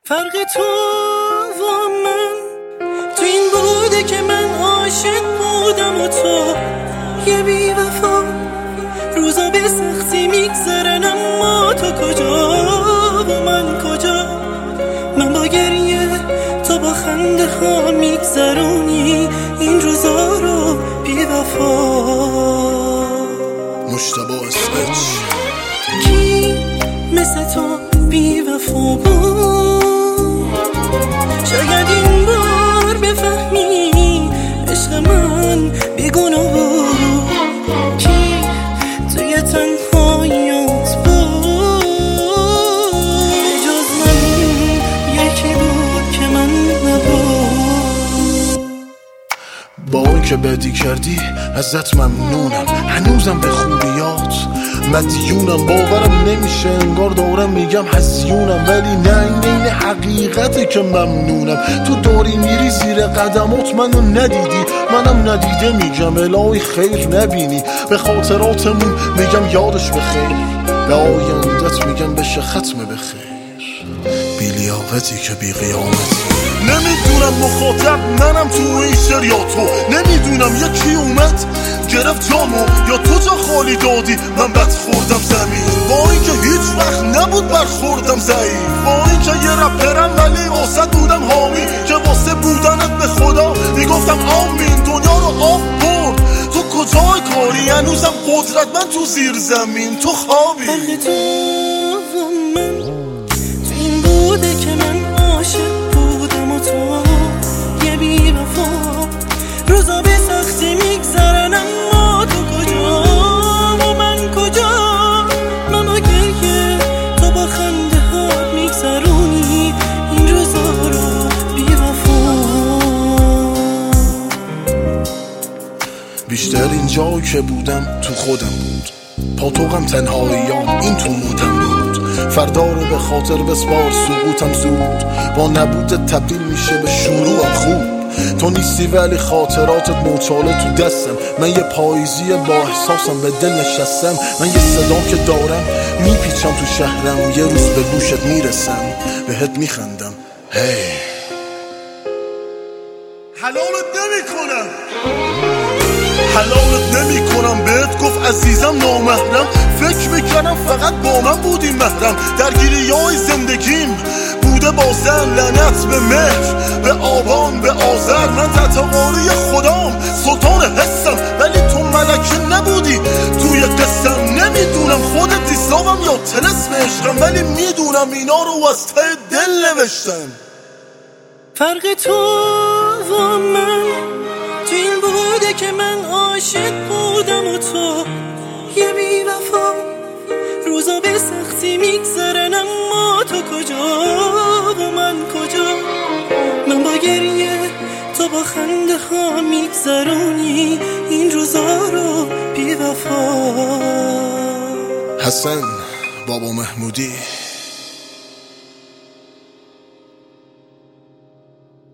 فرق تو و من تو این بوده که من عاشق بودم و تو یه بی وفا. روزا به سختی میگذرن اما تو کجا و من کجا؟ من با گریه تو با خنده ها میگذرونی این روزا رو بی وفا. مجتبی اسمچ کی مثل تو بی وفا بود؟ شاید این بار بفهمی عشق من بیگناه بود. کی توی تنهاییات بود جز من؟ یکی بود که من نبود. با اون که بدی کردی ازت ممنونم، هنوزم به خوبیات مدیونم. باورم نمیشه انگار دارم میگم هزیونم، ولی نه این حقیقته که ممنونم. تو داری میری زیر قدمات منو ندیدی، منم ندیده میگم الهی خیر نبینی. به خاطراتمون میگم یادش بخیر، به آیندت میگم بشه ختم بخیر. بی لیاقتی که بی قیامتی. نمیدونم مخاطب منم تو این شعر یا تو، نمیدونم یکی اومد گرفت جامو یا تو جا خالی دادی من بد خوردم زمین. با اینکه هیچ وقت نبود برخوردم ضعیف، با اینکه یه رپرم ولی واسه بودم حامی، که واسه بودنت به خدا میگفتم آمین. دنیا رو آب برد تو کجای کاری؟ هنوزم قدرتمند تو زیر زمین تو خوابی. فرق تو و من تو این بوده که من عاشق بودم و تو یه بی وفا. روزا به سختی میگذرن اما تو کجا و من کجا؟ من با گریه تو با خنده ها میگذرونی این روزا رو بی وفا. بیشتر اینجا که بودم تو خودم بود، پاتوقم تنهاییام این تو مودم بود. فردا رو به خاطر بسپار سقوطم زود، با نبودت تبدیل میشه به شروعم خوب. تو نیستی ولی خاطراتت موچاله تو دستم، من یه پاییزی با احساسم به دل نشستم. من یه صدام که دارم میپیچم تو شهرم، یه روز به گوشت میرسم بهت میخندم. هی حلالت نمیکنم، حلالت نمی کنم. بهت گفت عزیزم نامحرم، فکر میکنم فقط با من بودی محرم. درگیری های زندگیم بوده با زن، لعنت به مهر، به آبان، به آذر. من تحتواری خدام سلطان حسم، ولی تو ملکه نبودی توی قسم. نمیدونم خودت دیسابم یا تلسم عشقم، ولی میدونم اینا رو از ته دل نوشتم. فرق تو و من تو این بوده که من عاشق بودم و تو یه بی وفا. روزا به سختی میگذرن اما تو کجا و من کجا؟ من با گریه تو با خنده ها میگذرونی این روزا رو بی وفا. حسن بابا محمودی.